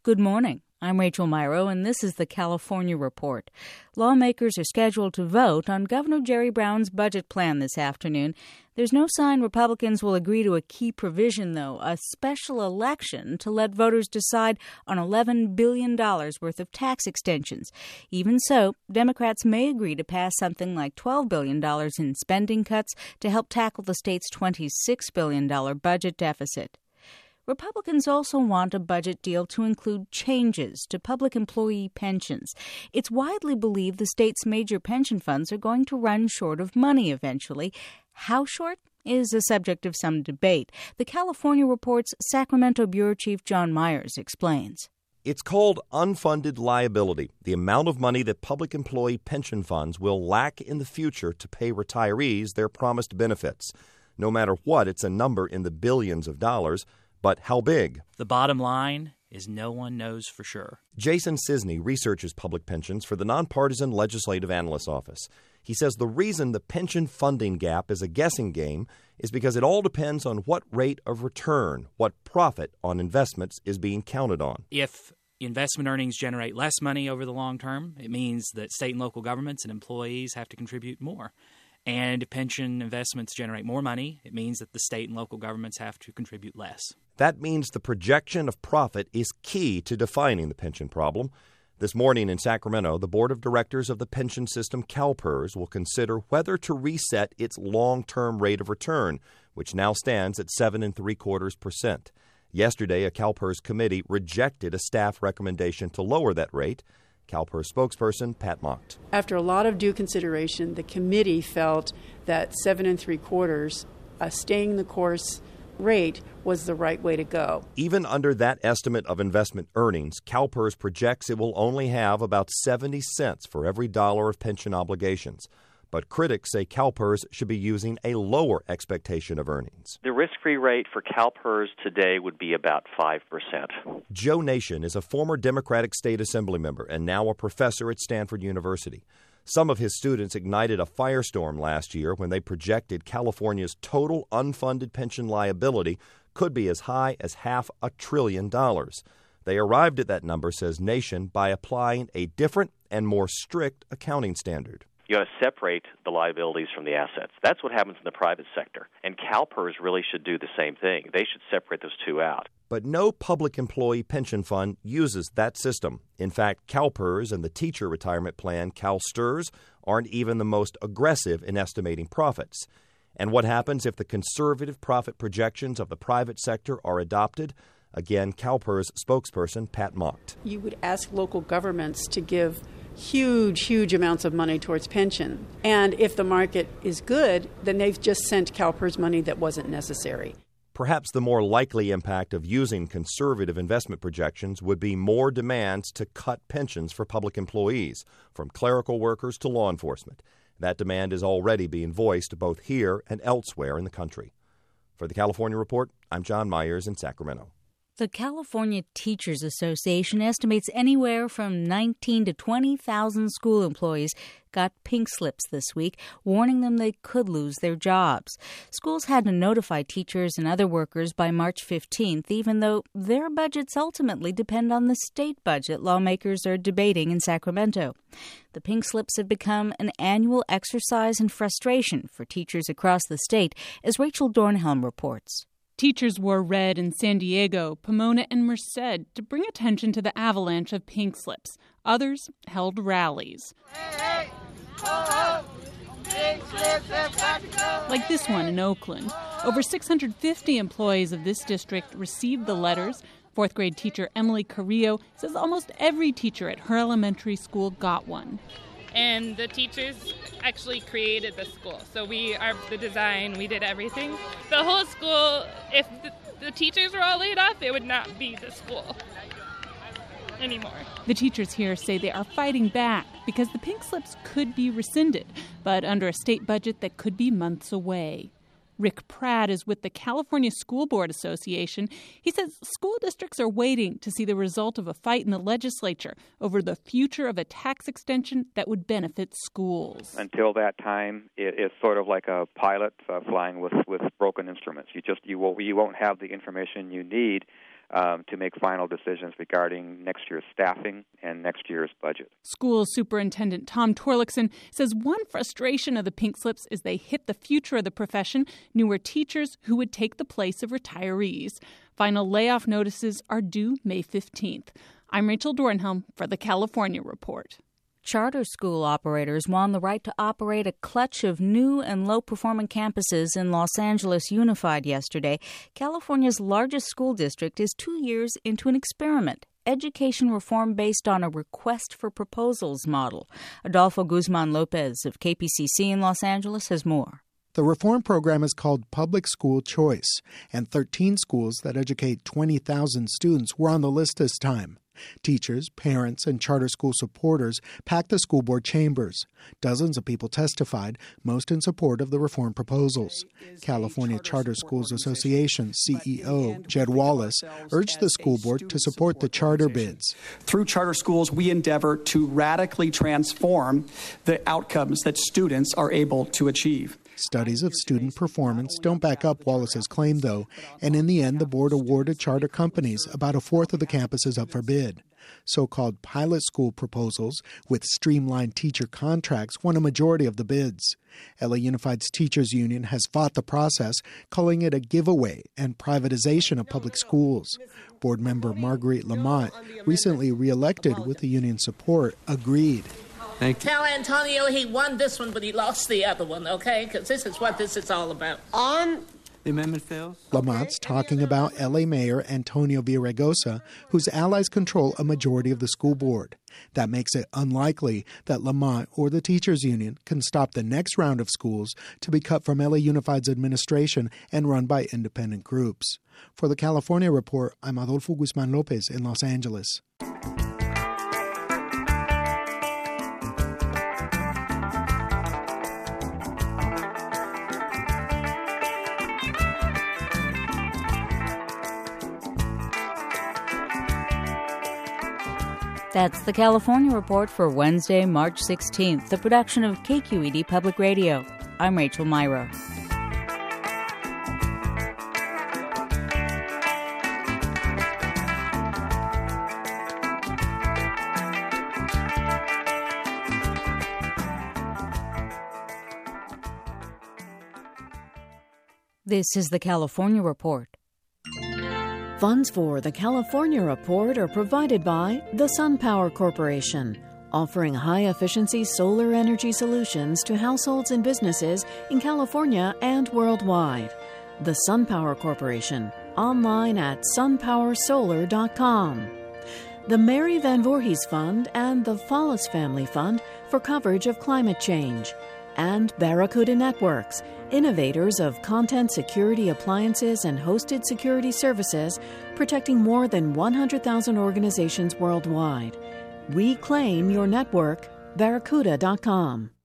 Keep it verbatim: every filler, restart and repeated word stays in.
Good morning. I'm Rachel Myrow, and this is the California Report. Lawmakers are scheduled to vote on Governor Jerry Brown's budget plan this afternoon. There's no sign Republicans will agree to a key provision, though, a special election to let voters decide on eleven billion dollars worth of tax extensions. Even so, Democrats may agree to pass something like twelve billion dollars in spending cuts to help tackle the state's twenty-six billion dollars budget deficit. Republicans also want a budget deal to include changes to public employee pensions. It's widely believed the state's major pension funds are going to run short of money eventually. How short is a subject of some debate. The California Report's Sacramento Bureau Chief John Myers explains. It's called unfunded liability, the amount of money that public employee pension funds will lack in the future to pay retirees their promised benefits. No matter what, it's a number in the billions of dollars. But how big? The bottom line is no one knows for sure. Jason Cisney researches public pensions for the Nonpartisan Legislative Analyst's Office. He says the reason the pension funding gap is a guessing game is because it all depends on what rate of return, what profit on investments is being counted on. If investment earnings generate less money over the long term, it means that state and local governments and employees have to contribute more. And if pension investments generate more money, it means that the state and local governments have to contribute less. That means the projection of profit is key to defining the pension problem. This morning in Sacramento, the Board of Directors of the pension system, CalPERS, will consider whether to reset its long-term rate of return, which now stands at seven and three quarters percent. Yesterday, a CalPERS committee rejected a staff recommendation to lower that rate. CalPERS spokesperson Pat Mocht. After a lot of due consideration, the committee felt that seven and three quarters, a staying the course rate, was the right way to go. Even under that estimate of investment earnings, CalPERS projects it will only have about seventy cents for every dollar of pension obligations. But critics say CalPERS should be using a lower expectation of earnings. The risk-free rate for CalPERS today would be about five percent. Joe Nation is a former Democratic State Assembly member and now a professor at Stanford University. Some of his students ignited a firestorm last year when they projected California's total unfunded pension liability could be as high as half a trillion dollars. They arrived at that number, says Nation, by applying a different and more strict accounting standard. You got to separate the liabilities from the assets. That's what happens in the private sector. And CalPERS really should do the same thing. They should separate those two out. But no public employee pension fund uses that system. In fact, CalPERS and the teacher retirement plan, CalSTRS, aren't even the most aggressive in estimating profits. And what happens if the conservative profit projections of the private sector are adopted? Again, CalPERS spokesperson Pat Mocht. You would ask local governments to give huge, huge amounts of money towards pension. And if the market is good, then they've just sent CalPERS money that wasn't necessary. Perhaps the more likely impact of using conservative investment projections would be more demands to cut pensions for public employees, from clerical workers to law enforcement. That demand is already being voiced both here and elsewhere in the country. For the California Report, I'm John Myers in Sacramento. The California Teachers Association estimates anywhere from nineteen to twenty thousand school employees got pink slips this week, warning them they could lose their jobs. Schools had to notify teachers and other workers by March fifteenth, even though their budgets ultimately depend on the state budget lawmakers are debating in Sacramento. The pink slips have become an annual exercise in frustration for teachers across the state, as Rachel Dornhelm reports. Teachers wore red in San Diego, Pomona, and Merced to bring attention to the avalanche of pink slips. Others held rallies. Hey, hey, ho, ho. Pink slips have got to go. Like this one in Oakland. Over six hundred fifty employees of this district received the letters. Fourth grade teacher Emily Carrillo says almost every teacher at her elementary school got one. And the teachers actually created the school. So we are the design, we did everything. The whole school, if the, the teachers were all laid off, it would not be the school anymore. The teachers here say they are fighting back because the pink slips could be rescinded, but under a state budget that could be months away. Rick Pratt is with the California School Board Association. He says school districts are waiting to see the result of a fight in the legislature over the future of a tax extension that would benefit schools. Until that time, it, it's sort of like a pilot uh, flying with, with broken instruments. You just you won't, you won't have the information you need um, to make final decisions regarding next year's staffing and next year's budget. School Superintendent Tom Torlakson says one frustration of the pink slips is they hit the future of the profession, newer teachers who would take the place of retirees. Final layoff notices are due May fifteenth. I'm Rachel Dornhelm for the California Report. Charter school operators won the right to operate a clutch of new and low-performing campuses in Los Angeles Unified yesterday. California's largest school district is two years into an experiment, education reform based on a request for proposals model. Adolfo Guzman Lopez of K P C C in Los Angeles has more. The reform program is called Public School Choice, and thirteen schools that educate twenty thousand students were on the list this time. Teachers, parents, and charter school supporters packed the school board chambers. Dozens of people testified, most in support of the reform proposals. California Charter Schools Association C E O Jed Wallace urged the school board to support the charter bids. Through charter schools, we endeavor to radically transform the outcomes that students are able to achieve. Studies of student performance don't back up Wallace's claim, though, and in the end, the board awarded charter companies about a fourth of the campuses up for bid. So-called pilot school proposals with streamlined teacher contracts won a majority of the bids. L A Unified's Teachers Union has fought the process, calling it a giveaway and privatization of public schools. Board member Marguerite Lamont, recently reelected with the union's support, agreed. Thank you. Tell Antonio he won this one, but he lost the other one, okay? Because this is what this is all about. On the amendment fails. Lamont's talking about L A Mayor Antonio Villaraigosa, whose allies control a majority of the school board. That makes it unlikely that Lamont or the Teachers Union can stop the next round of schools to be cut from L A Unified's administration and run by independent groups. For the California Report, I'm Adolfo Guzman Lopez in Los Angeles. That's the California Report for Wednesday, March sixteenth, the production of K Q E D Public Radio. I'm Rachel Myro. This is the California Report. Funds for the California Report are provided by the SunPower Corporation, offering high-efficiency solar energy solutions to households and businesses in California and worldwide. The SunPower Corporation, online at sun power solar dot com. The Mary Van Voorhees Fund and the Follis Family Fund for coverage of climate change. And Barracuda Networks, innovators of content security appliances and hosted security services, protecting more than one hundred thousand organizations worldwide. Reclaim your network, barracuda dot com.